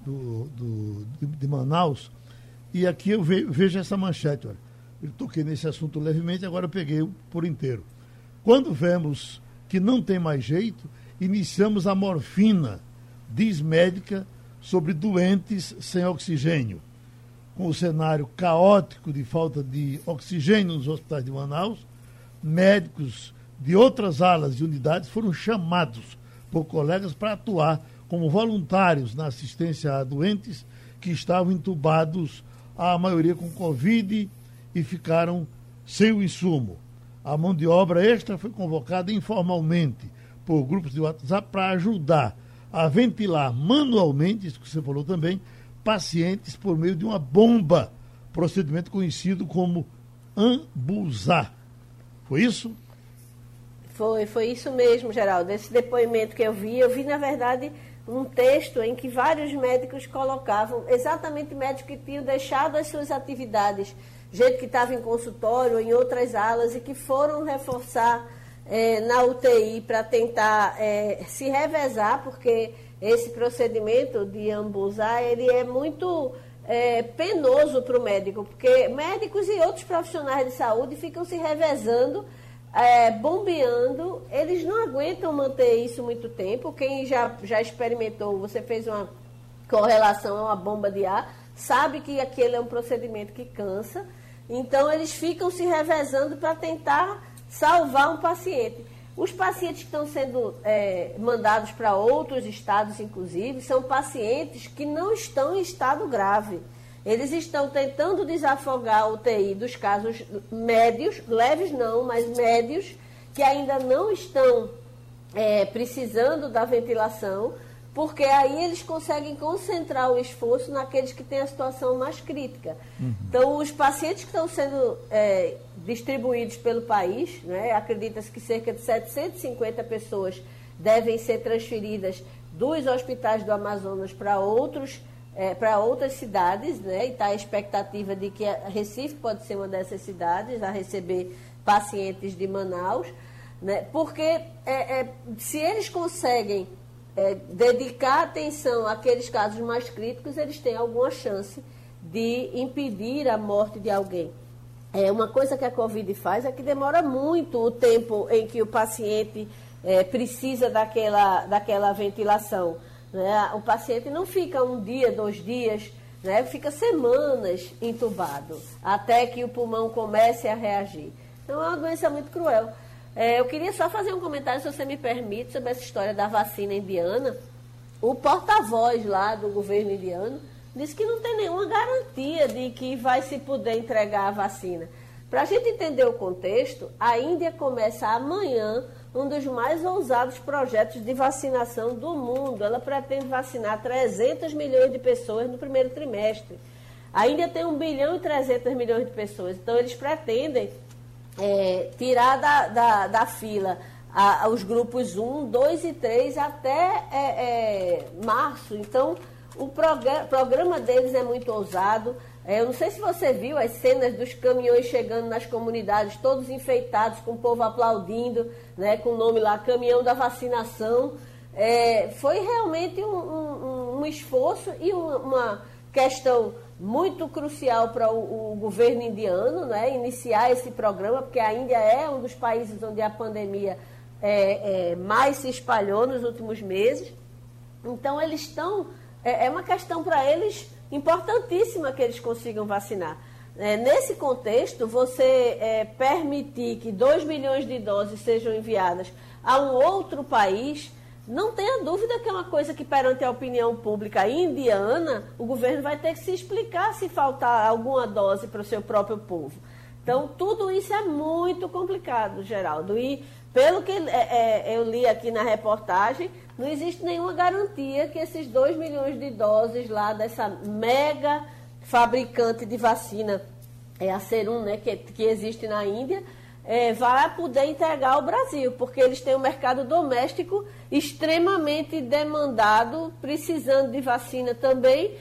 de Manaus. E aqui eu vejo essa manchete. Olha. Eu toquei nesse assunto levemente, agora eu peguei por inteiro. Quando vemos que não tem mais jeito, iniciamos a morfina, diz médica, sobre doentes sem oxigênio. Com o cenário caótico de falta de oxigênio nos hospitais de Manaus, médicos de outras alas e unidades foram chamados por colegas para atuar como voluntários na assistência a doentes que estavam entubados, a maioria com Covid, e ficaram sem o insumo. A mão de obra extra foi convocada informalmente por grupos de WhatsApp para ajudar a ventilar manualmente, isso que você falou também, pacientes por meio de uma bomba, procedimento conhecido como ambusar. Foi isso? Foi isso mesmo, Geraldo. Esse depoimento que eu vi, na verdade, um texto em que vários médicos colocavam, exatamente médicos que tinham deixado as suas atividades, gente que estava em consultório, em outras alas, e que foram reforçar na UTI para tentar se revezar, porque esse procedimento de ambusar, ele é muito penoso para o médico, porque médicos e outros profissionais de saúde ficam se revezando, bombeando, eles não aguentam manter isso muito tempo. Quem já experimentou, você fez uma correlação a uma bomba de ar, sabe que aquele é um procedimento que cansa, então eles ficam se revezando para tentar salvar um paciente. Os pacientes que estão sendo mandados para outros estados, inclusive, são pacientes que não estão em estado grave. Eles estão tentando desafogar a UTI dos casos médios, leves não, mas médios, que ainda não estão precisando da ventilação, porque aí eles conseguem concentrar o esforço naqueles que têm a situação mais crítica. Uhum. Então, os pacientes que estão sendo distribuídos pelo país, né, acredita-se que cerca de 750 pessoas devem ser transferidas dos hospitais do Amazonas para outras cidades, né, e está a expectativa de que Recife pode ser uma dessas cidades a receber pacientes de Manaus, né, porque se eles conseguem dedicar atenção àqueles casos mais críticos, eles têm alguma chance de impedir a morte de alguém. Uma coisa que a Covid faz é que demora muito o tempo em que o paciente precisa daquela ventilação. Né? O paciente não fica um dia, 2 dias, né? Fica semanas entubado, até que o pulmão comece a reagir. Então é uma doença muito cruel. Eu queria só fazer um comentário, se você me permite, sobre essa história da vacina indiana. O porta-voz lá do governo indiano disse que não tem nenhuma garantia de que vai se poder entregar a vacina. Para a gente entender o contexto, a Índia começa amanhã um dos mais ousados projetos de vacinação do mundo. Ela pretende vacinar 300 milhões de pessoas no primeiro trimestre. A Índia tem 1 bilhão e 300 milhões de pessoas, então eles pretendem tirar da fila os grupos 1, 2 e 3 até março. Então, o programa deles é muito ousado. Eu não sei se você viu as cenas dos caminhões chegando nas comunidades, todos enfeitados, com o povo aplaudindo, né, com o nome lá, Caminhão da Vacinação. Foi realmente um esforço e uma questão muito crucial para o governo indiano, né, iniciar esse programa, porque a Índia é um dos países onde a pandemia mais se espalhou nos últimos meses. Então, eles estão... É uma questão para eles importantíssima que eles consigam vacinar. Nesse contexto, você permitir que 2 milhões de doses sejam enviadas a um outro país, não tenha dúvida que é uma coisa que, perante a opinião pública indiana, o governo vai ter que se explicar se faltar alguma dose para o seu próprio povo. Então, tudo isso é muito complicado, Geraldo. E, pelo que eu li aqui na reportagem, não existe nenhuma garantia que esses 2 milhões de doses lá dessa mega fabricante de vacina, a Serum, né, que existe na Índia, vai poder entregar ao Brasil, porque eles têm um mercado doméstico extremamente demandado, precisando de vacina também,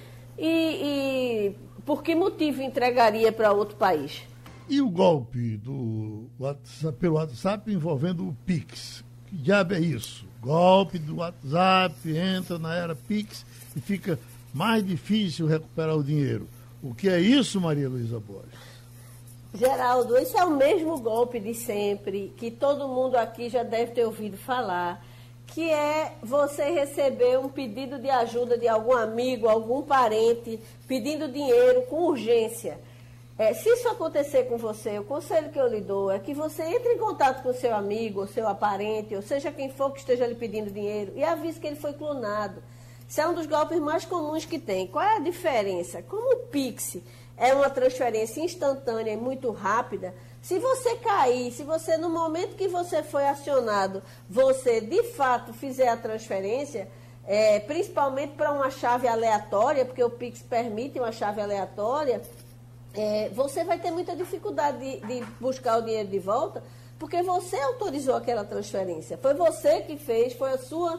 e por que motivo entregaria para outro país? E o golpe pelo WhatsApp envolvendo o Pix? Que diabo é isso? Golpe do WhatsApp, entra na era Pix e fica mais difícil recuperar o dinheiro. O que é isso, Maria Luísa Borges? Geraldo, esse é o mesmo golpe de sempre, que todo mundo aqui já deve ter ouvido falar, que é você receber um pedido de ajuda de algum amigo, algum parente, pedindo dinheiro com urgência. Se isso acontecer com você, o conselho que eu lhe dou é que você entre em contato com o seu amigo, ou seu parente, ou seja quem for que esteja lhe pedindo dinheiro, e avise que ele foi clonado. Isso é um dos golpes mais comuns que tem. Qual é a diferença? Como o Pix é uma transferência instantânea e muito rápida, se você cair, se você, no momento que você foi acionado, você de fato fizer a transferência, principalmente para uma chave aleatória, porque o Pix permite uma chave aleatória, você vai ter muita dificuldade de buscar o dinheiro de volta, porque você autorizou aquela transferência. Foi você que fez, foi a sua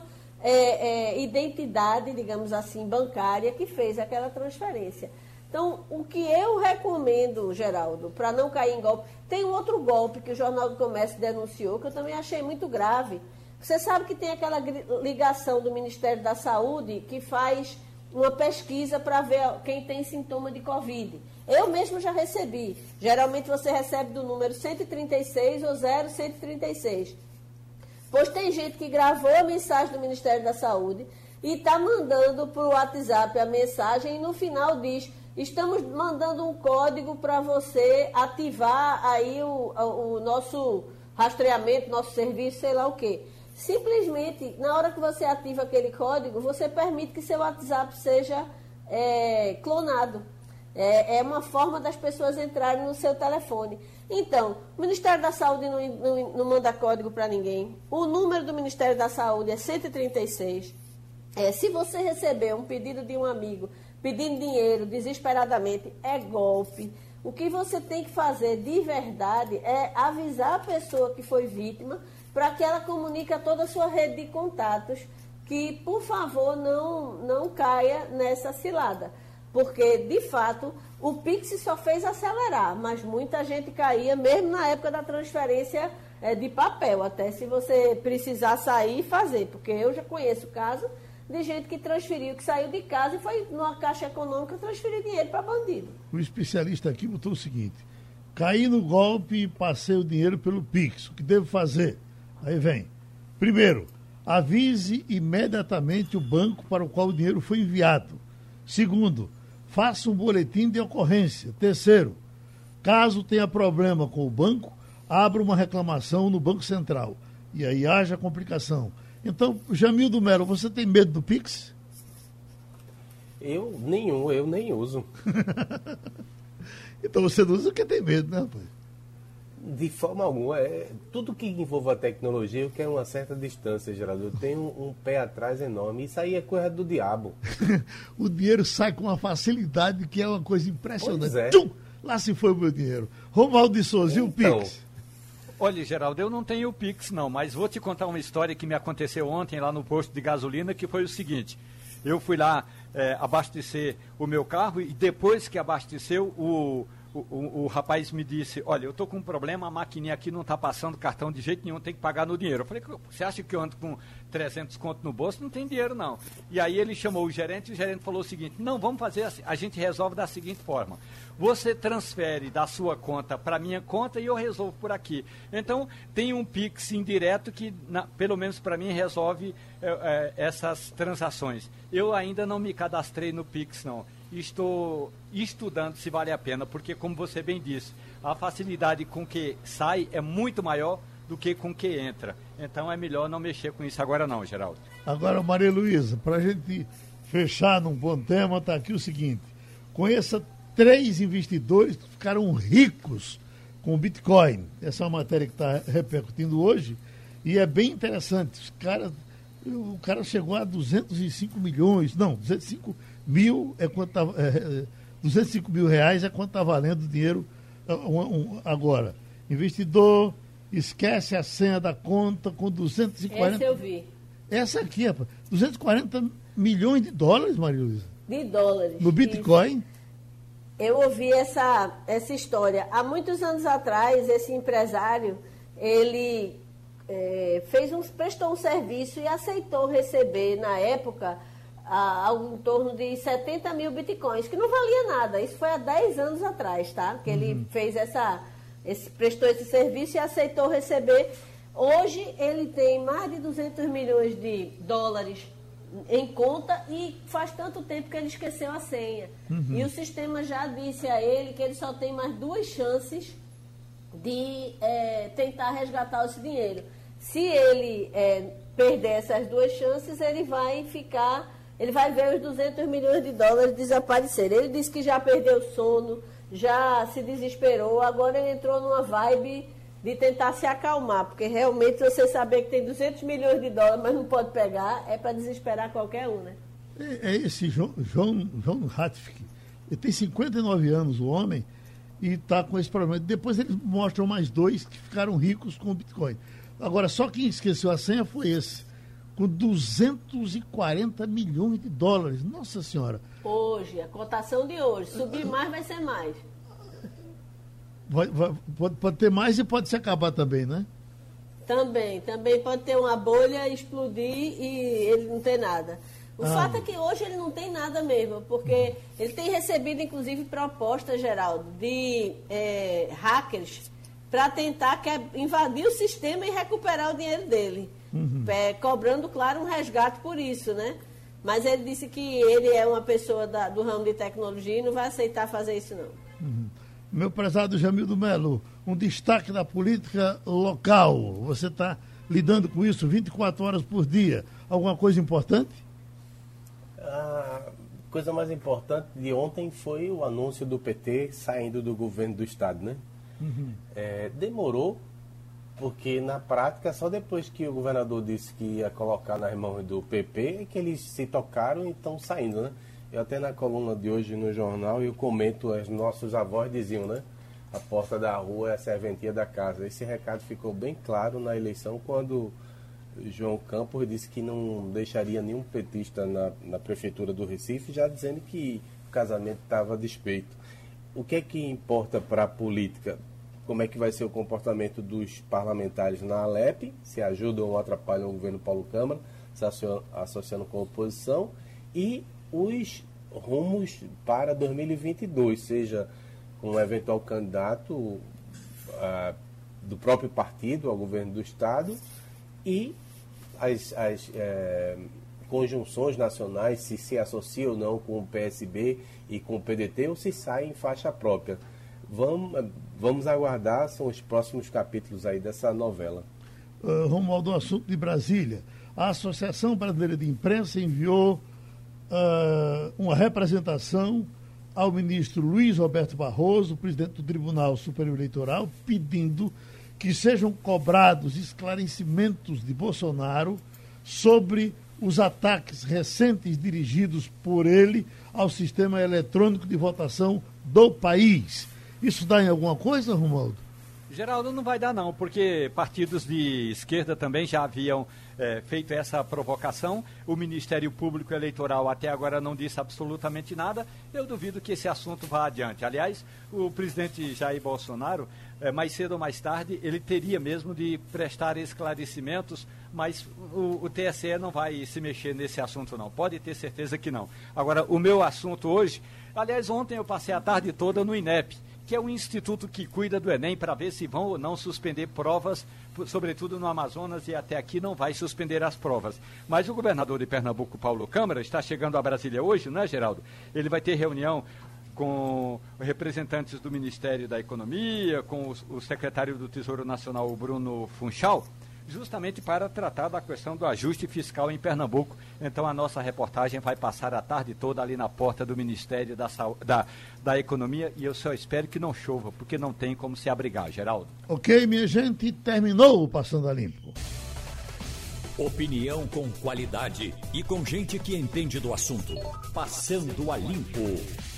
identidade, digamos assim, bancária, que fez aquela transferência. Então, o que eu recomendo, Geraldo, para não cair em golpe... Tem um outro golpe que o Jornal do Comércio denunciou, que eu também achei muito grave. Você sabe que tem aquela ligação do Ministério da Saúde que faz uma pesquisa para ver quem tem sintoma de Covid. Eu mesmo já recebi. Geralmente você recebe do número 136 ou 0136. Pois tem gente que gravou a mensagem do Ministério da Saúde e está mandando para o WhatsApp a mensagem e no final diz: estamos mandando um código para você ativar aí o nosso rastreamento, nosso serviço, sei lá o quê. Simplesmente, na hora que você ativa aquele código, você permite que seu WhatsApp seja clonado. É uma forma das pessoas entrarem no seu telefone. Então, o Ministério da Saúde não manda código para ninguém. O número do Ministério da Saúde é 136. Se você receber um pedido de um amigo pedindo dinheiro desesperadamente, é golpe. O que você tem que fazer de verdade é avisar a pessoa que foi vítima para que ela comunique a toda a sua rede de contatos que, por favor, não caia nessa cilada. Porque, de fato, o Pix só fez acelerar, mas muita gente caía, mesmo na época da transferência de papel, até se você precisar sair e fazer. Porque eu já conheço caso de gente que transferiu, que saiu de casa e foi numa caixa econômica transferir dinheiro para bandido. O especialista aqui botou o seguinte: caí no golpe e passei o dinheiro pelo Pix. O que devo fazer? Aí vem. Primeiro, avise imediatamente o banco para o qual o dinheiro foi enviado. Segundo, faça um boletim de ocorrência. Terceiro, caso tenha problema com o banco, abra uma reclamação no Banco Central. E aí haja complicação. Então, Jamildo Melo, você tem medo do Pix? Eu nem uso. Então você não usa porque tem medo, né, rapaz? De forma alguma. Tudo que envolva a tecnologia, eu quero uma certa distância, Geraldo. Eu tenho um pé atrás enorme. Isso aí é coisa do diabo. O dinheiro sai com uma facilidade que é uma coisa impressionante. Pois é. Tchum! Lá se foi o meu dinheiro. Romualdo de Souza, e o Pix? Olha, Geraldo, eu não tenho o Pix não, mas vou te contar uma história que me aconteceu ontem lá no posto de gasolina, que foi o seguinte: eu fui lá abastecer o meu carro e depois que abasteceu, o rapaz me disse: olha, eu estou com um problema, a maquininha aqui não está passando cartão de jeito nenhum, tem que pagar no dinheiro. Eu falei: você acha que eu ando com 300 conto no bolso? Não tem dinheiro não. E aí ele chamou o gerente falou o seguinte: não, vamos fazer assim, a gente resolve da seguinte forma: você transfere da sua conta para a minha conta e eu resolvo por aqui. Então, tem um Pix indireto que, pelo menos para mim, resolve essas transações. Eu ainda não me cadastrei no Pix, não. Estou estudando se vale a pena, porque, como você bem disse, a facilidade com que sai é muito maior do que com que entra. Então, é melhor não mexer com isso agora não, Geraldo. Agora, Maria Luísa, para a gente fechar num bom tema, está aqui o seguinte: conheça 3 investidores que ficaram ricos com o Bitcoin. Essa é uma matéria que está repercutindo hoje e é bem interessante. O cara chegou a 205 milhões, não, 205 mil é quanto tá, 205 mil reais é quanto está valendo o dinheiro agora. Investidor esquece a senha da conta com 240... Essa eu vi. Essa aqui, rapaz. 240 milhões de dólares, Maria Luísa? De dólares. No Bitcoin? Isso. Eu ouvi essa história. Há muitos anos atrás, esse empresário, ele prestou um serviço e aceitou receber, na época, algo em torno de 70 mil bitcoins, que não valia nada. Isso foi há 10 anos atrás, tá? Que ele fez prestou esse serviço e aceitou receber. Hoje, ele tem mais de 200 milhões de dólares em conta e faz tanto tempo que ele esqueceu a senha. E o sistema já disse a ele que ele só tem mais 2 chances de tentar resgatar esse dinheiro. Se ele perder essas 2 chances, ele vai ver os 200 milhões de dólares desaparecerem. Ele disse que já perdeu o sono, já se desesperou, agora ele entrou numa vibe de tentar se acalmar, porque realmente você saber que tem 200 milhões de dólares, mas não pode pegar, é para desesperar qualquer um, né? É esse João Hatfield. Ele tem 59 anos, o homem, e está com esse problema. Depois eles mostram mais 2 que ficaram ricos com o Bitcoin. Agora, só quem esqueceu a senha foi esse, com 240 milhões de dólares. Nossa Senhora! Hoje, a cotação de hoje. Subir mais, vai ser mais. Pode ter mais e pode se acabar também, né? Também pode ter uma bolha, explodir e ele não ter nada. O fato é que hoje ele não tem nada mesmo, porque ele tem recebido, inclusive, propostas, Geraldo, de hackers para tentar invadir o sistema e recuperar o dinheiro dele. Cobrando, claro, um resgate por isso, né? Mas ele disse que ele é uma pessoa do ramo de tecnologia e não vai aceitar fazer isso, não. Meu prezado Jamildo Melo, um destaque da política local. Você está lidando com isso 24 horas por dia. Alguma coisa importante? A coisa mais importante de ontem foi o anúncio do PT saindo do governo do Estado, né? Demorou, porque na prática, só depois que o governador disse que ia colocar nas mãos do PP, é que eles se tocaram e estão saindo, né? Eu até na coluna de hoje no jornal, eu comento, os nossos avós diziam, né? A porta da rua é a serventia da casa. Esse recado ficou bem claro na eleição, quando João Campos disse que não deixaria nenhum petista na prefeitura do Recife, já dizendo que o casamento estava despeito. O que é que importa para a política? Como é que vai ser o comportamento dos parlamentares na Alep, se ajudam ou atrapalham o governo Paulo Câmara, se associando com a oposição, e os rumos para 2022, seja um eventual candidato do próprio partido ao governo do Estado e as conjunções nacionais, se associa ou não com o PSB e com o PDT, ou se sai em faixa própria. Vamos aguardar, são os próximos capítulos aí dessa novela. Romualdo, o assunto de Brasília. A Associação Brasileira de Imprensa enviou uma representação ao ministro Luiz Roberto Barroso, presidente do Tribunal Superior Eleitoral, pedindo que sejam cobrados esclarecimentos de Bolsonaro sobre os ataques recentes dirigidos por ele ao sistema eletrônico de votação do país. Isso dá em alguma coisa, Romualdo? Geraldo, não vai dar não, porque partidos de esquerda também já haviam feito essa provocação. O Ministério Público Eleitoral até agora não disse absolutamente nada. Eu duvido que esse assunto vá adiante. Aliás, o presidente Jair Bolsonaro, mais cedo ou mais tarde, ele teria mesmo de prestar esclarecimentos, mas o TSE não vai se mexer nesse assunto não. Pode ter certeza que não. Agora, o meu assunto hoje, aliás, ontem eu passei a tarde toda no INEP, que é o instituto que cuida do Enem, para ver se vão ou não suspender provas, sobretudo no Amazonas, e até aqui não vai suspender as provas. Mas o governador de Pernambuco, Paulo Câmara, está chegando a Brasília hoje, não é, Geraldo? Ele vai ter reunião com representantes do Ministério da Economia, com o secretário do Tesouro Nacional, o Bruno Funchal, justamente para tratar da questão do ajuste fiscal em Pernambuco. Então a nossa reportagem vai passar a tarde toda ali na porta do Ministério da Economia, e eu só espero que não chova, porque não tem como se abrigar, Geraldo. Ok, minha gente, terminou o Passando a Limpo. Opinião com qualidade e com gente que entende do assunto. Passando a Limpo.